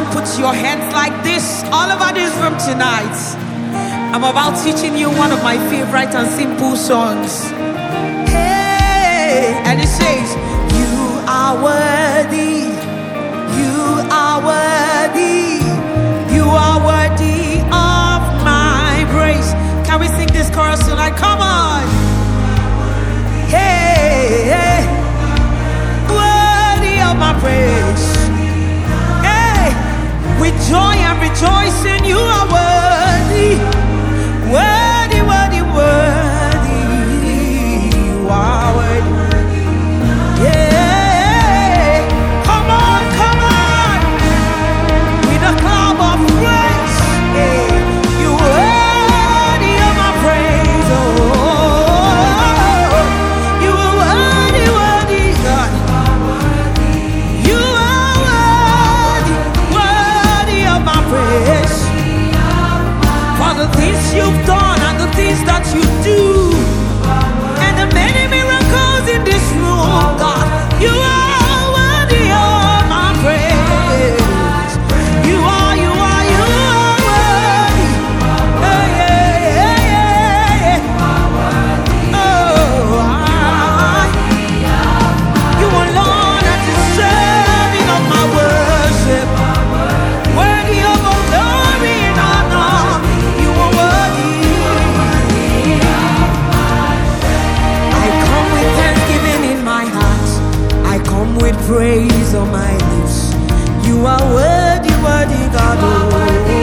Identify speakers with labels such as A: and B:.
A: and put your hands like this all over this room tonight. I'm about teaching you one of my favorite and simple songs. Hey, and it says, you are worthy, you are worthy, you are worthy of my praise. Can we sing this chorus tonight? Come on. Hey, hey, worthy of my praise. Hey, with joy and rejoicing, you are worthy, worthy, worthy, worthy. You are worthy. Yeah, come on, come on, with a clap of praise. Hey, you worthy of my praise. Oh, you are worthy, worthy, God. You are worthy, worthy of my praise. For the things you've done and the things that you do, and the many miracles in this room, God, you are worthy of my praise. You are, you are, you are worthy. Hey, hey, hey, hey. Oh, you alone are deserving of my worship, worthy of all glory and honor. You are worthy. I come with thanksgiving in my heart, I come with praise on my lips. You are worthy, worthy, God. Oh.